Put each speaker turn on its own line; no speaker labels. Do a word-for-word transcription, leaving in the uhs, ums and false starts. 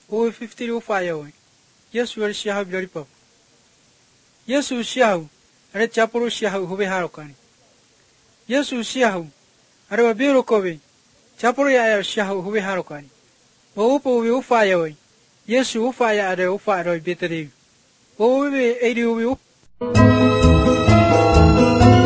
O fifty o fire. Yes, will she have very pop? Yes, you shall. A chapel shall who be harokani. Yes, you shall. I have a bureau covey. Chapel I shall who be harokani. Opo will fire away. Yes, you fire at the fire or bitter. Oh, we eighty will.